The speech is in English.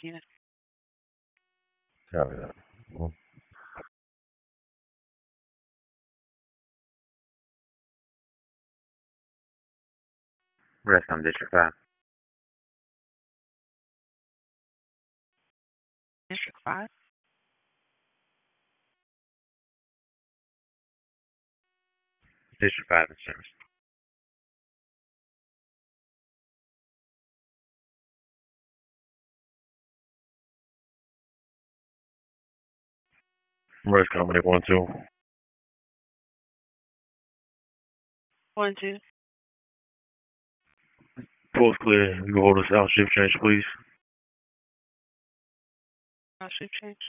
unit. Copy that. Rest on District 5. District 5. District 5 in service. Rest company 1-2. 1-2. Post clear. You can hold us out. Shift change, please. Shift change.